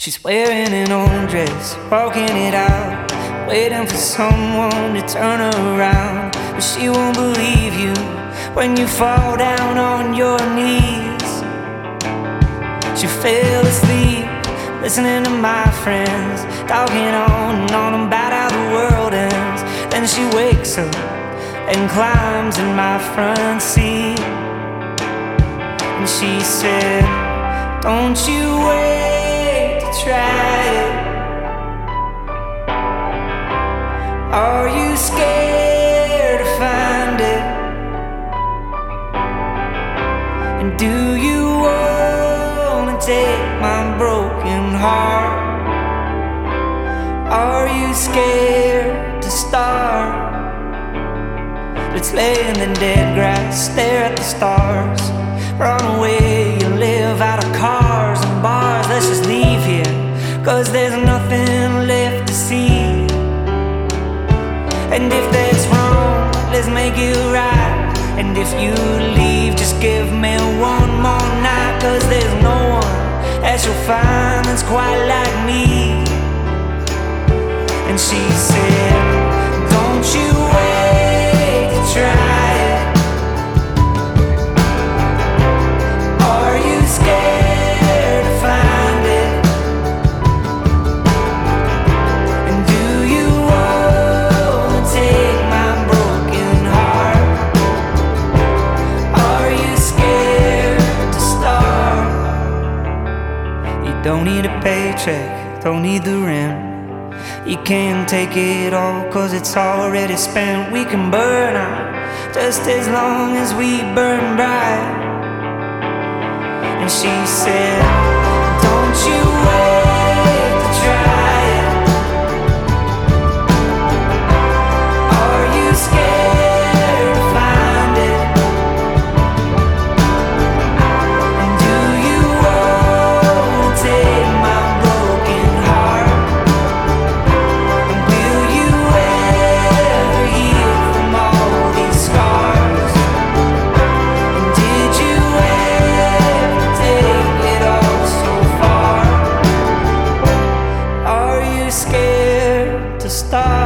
She's wearing an old dress, walking it out, waiting for someone to turn her around. But she won't believe you when you fall down on your knees. She fell asleep, listening to my friends, talking on and on about how the world ends. Then she wakes up and climbs in my front seat. And she said, "Don't you wait to try it. Are you scared to find it? And do you wanna take my broken heart? Are you scared to start? Let's lay in the dead grass, stare at the stars, run away and live out of cars and bars. Let's just leave here, 'cause there's nothing left to see. And if that's wrong, let's make it right. And if you leave, just give me one more night, 'cause there's no one that you'll find that's quite like me." And she said, "Don't you wait to try it. Are you scared to find it? And do you wanna take my broken heart? Are you scared to start?" You don't need a paycheck, don't need the rent. You can't take it all, 'cause it's already spent. We can burn out just as long as we burn bright. And she said, "Don't you wait to try it. Are you scared to find it? And do you wanna take my broken heart? And will you ever heal from all these scars? And did you ever take it all so far? Are you scared to start?"